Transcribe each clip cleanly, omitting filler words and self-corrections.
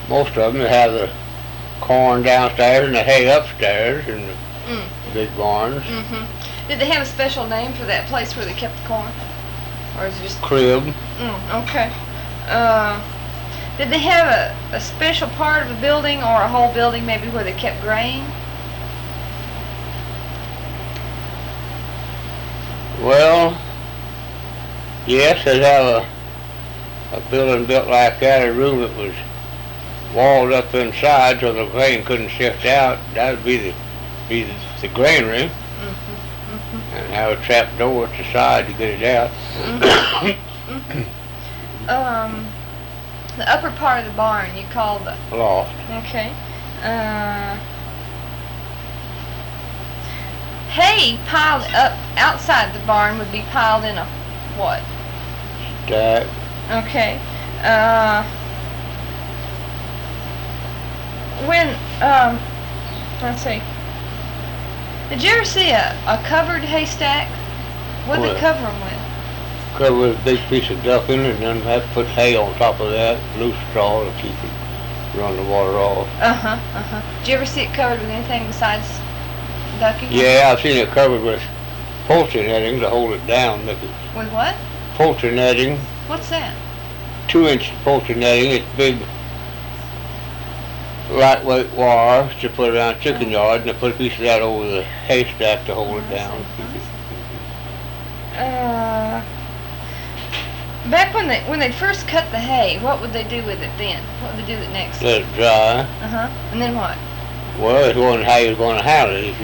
most of them have the corn downstairs and the hay upstairs in the Mm. big barns. Did they have a special name for that place where they kept the corn? Or is it just... Crib. Okay. Did they have a special part of a building or a whole building maybe where they kept grain? Well, yes, they'd have a building built like that, a room that was walled up inside so the grain couldn't sift out. That would be the granary. And have a trap door at the side to get it out. The upper part of the barn you call the... Loft. Okay. Hay piled up outside the barn would be piled in a what? Stack. Okay. Let's see. Did you ever see a covered haystack? What did they cover them with? Covered with a big piece of ducking and then have to put hay on top of that, loose straw to keep it, run the water off. Did you ever see it covered with anything besides ducking? Yeah, I've seen it covered with poultry netting to hold it down. With what? Poultry netting. What's that? 2-inch poultry netting. It's big, lightweight wire to put around a chicken yard, and they put a piece of that over the haystack to hold it down. Back when they first cut the hay, what would they do with it then? What would they do with it next? Let it dry. And then what? Well, it's wondering how you're going to handle it. If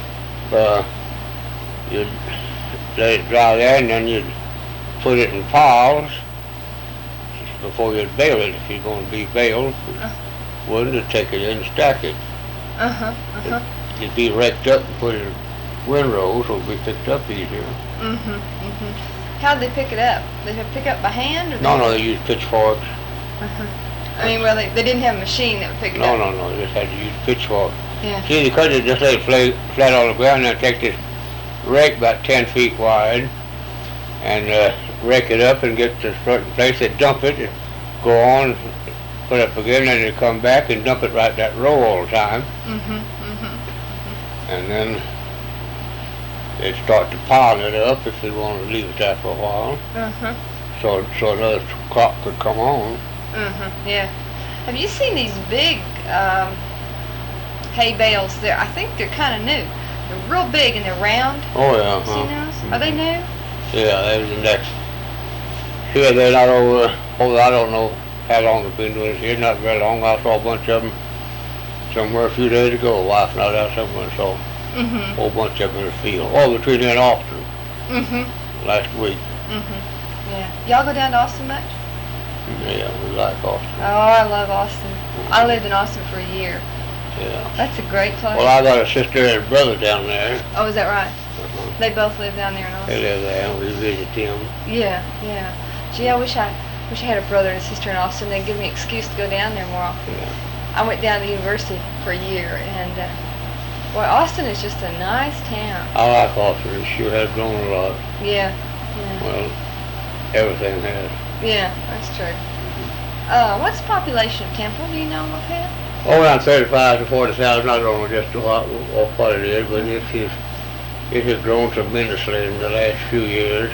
you'd let it dry there, and then you'd put it in piles before you'd bale it. If you're going to be baled, wouldn't it take it in and stack it? It'd be raked up and put it in windrows, so it'd be picked up easier. How'd they pick it up? Did they pick up by hand? Or No, they used pitchforks. I mean, well, they didn't have a machine that would pick it up. No, they just had to use pitchforks. Yeah. See, they could have just laid it flat on the ground and then take this rake about 10 feet wide and rake it up and get to a certain place. They'd dump it and go on, put it up again, and they'd come back and dump it right that row all the time. And then they'd start to pile it up if they wanted to leave it there for a while. So another crop could come on. Yeah. Have you seen these big hay bales? I think they're kind of new. They're real big and they're round. Oh yeah. Seen those? Are they new? Yeah, they was the next. Here they're not over. I don't know how long they've been doing it here. Not very long. I saw a bunch of them somewhere a few days ago. Wife and I was out somewhere and saw a whole bunch of them in the field. Oh, between here and Austin. Last week. Yeah. Y'all go down to Austin much? Yeah, we like Austin. Oh, I love Austin. I lived in Austin for a year. Yeah. That's a great place. Well, I got a sister and a brother down there. Oh, is that right? They both live down there in Austin. They live there, and we visit them. Yeah. Gee, I wish I had a brother and a sister in Austin. They'd give me an excuse to go down there more often. Yeah. I went down to university for a year, and boy, Austin is just a nice town. I like Austin. It sure has grown a lot. Yeah. Well, everything has. Yeah, that's true. What's the population of Temple? Do you know offhand? Oh, around 35 to 40,000. I don't know just what it is, but it has grown tremendously in the last few years.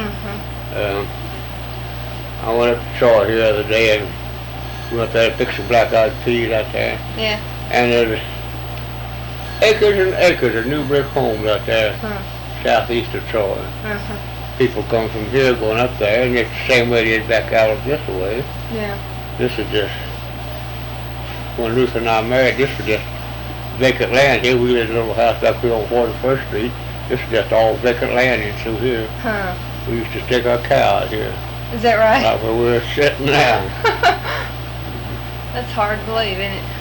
I went up to Troy here the other day and went there to pick some black-eyed peas out there. Yeah. And there's acres and acres of new brick homes out there, southeast of Troy. People come from here going up there, and it's the same way they did back out this way. Yeah. This is just, when Ruth and I married, this was just vacant land here. We lived in a little house back here on 41st Street. This is just all vacant land in through here. We used to stick our cow out here. Is that right? Right where we're sitting now. That's hard to believe, isn't it?